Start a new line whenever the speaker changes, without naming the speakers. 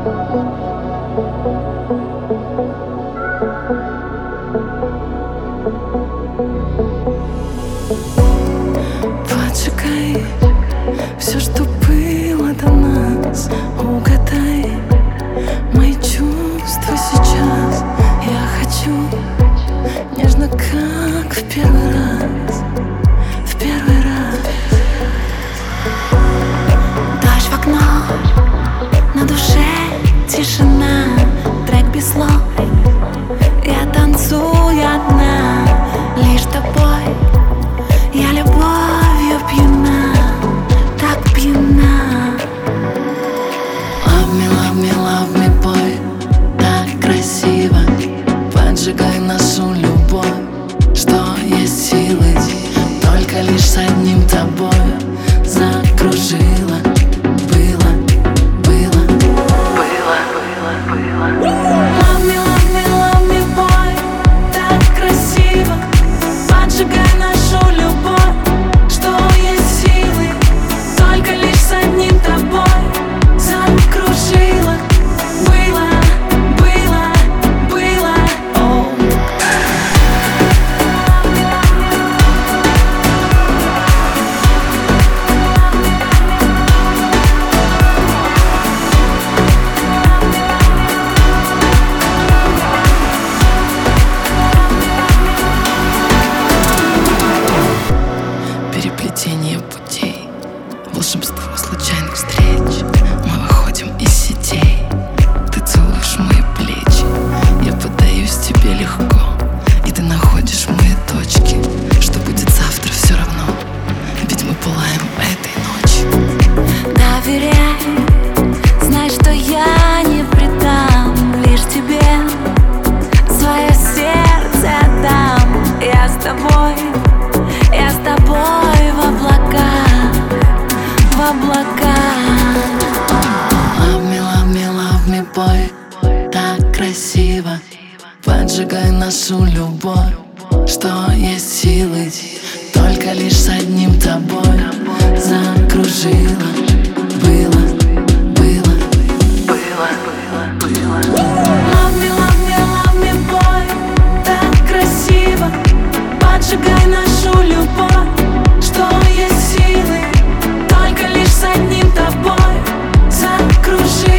Поджигай все, что было до нас. Угадай мои чувства сейчас. Я хочу нежно, как в первый раз. В первый раз. Дождь в окно, на душе тишина. Трек без слов, я танцую одна. Лишь тобой я любовью пьяна, так пьяна. Love me, love me, boy, так красиво. Поджигай нашу любовь, что есть силы. Только лишь с одним тобой закружила. Было, было, было, было, было. Love me, love me, love me, boy, так красиво. Поджигай нашу любовь, что есть силы. Только лишь с одним тобой закружила. Было, было, было, о. Переплетение путей, волшебство случайных встреч. Мы выходим из сетей, ты целуешь мои плечи. Я поддаюсь тебе легко, и ты находишь мои точки. Что будет завтра, все равно, ведь мы пылаем этой ночью.
Доверяй, знай, что я не предам. Лишь тебе свое сердце отдам. Я с тобой в облаках, в облаках.
Love me, boy, так красиво. Поджигай нашу любовь, что есть силы. Только лишь с одним тобой закружила. Было, было, было, было, было. Love me, boy, так красиво. Поджигай нашу любовь, что есть силы. Только лишь с одним тобой закружила.